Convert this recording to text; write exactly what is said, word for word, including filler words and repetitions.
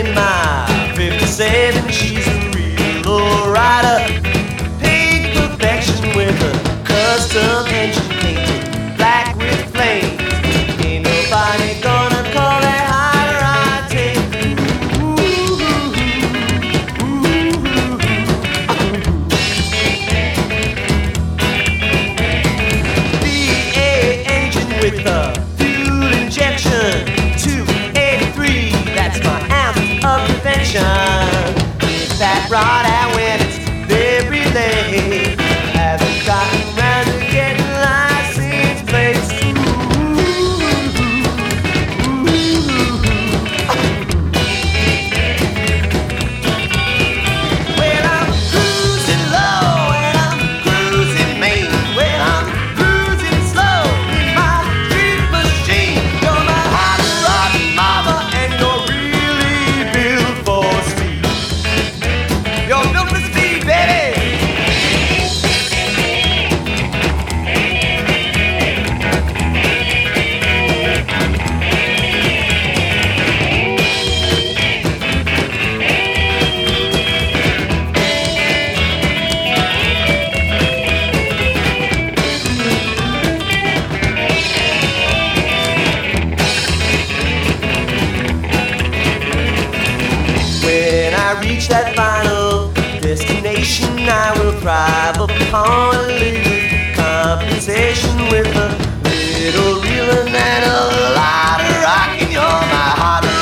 in my fifty-seven, she's a real lowrider. Pink perfection with a custom engine painted black with flames. Ain't nobody gonna call that higher octane. V eight engine with a fuel injection, two eighty-three, that's my ounce of prevention. It's that rod out when it's very late. Haven't gotten round to getting license plates. Well, I'm cruising low and I'm cruising main. Well, I'm cruising slow in my street machine. You're my hot rod mama and you're really built for speed. You're built for speed, baby. When I reach that final destination, I will thrive upon a little compensation with a little reeling and a lot of rocking. You're my hot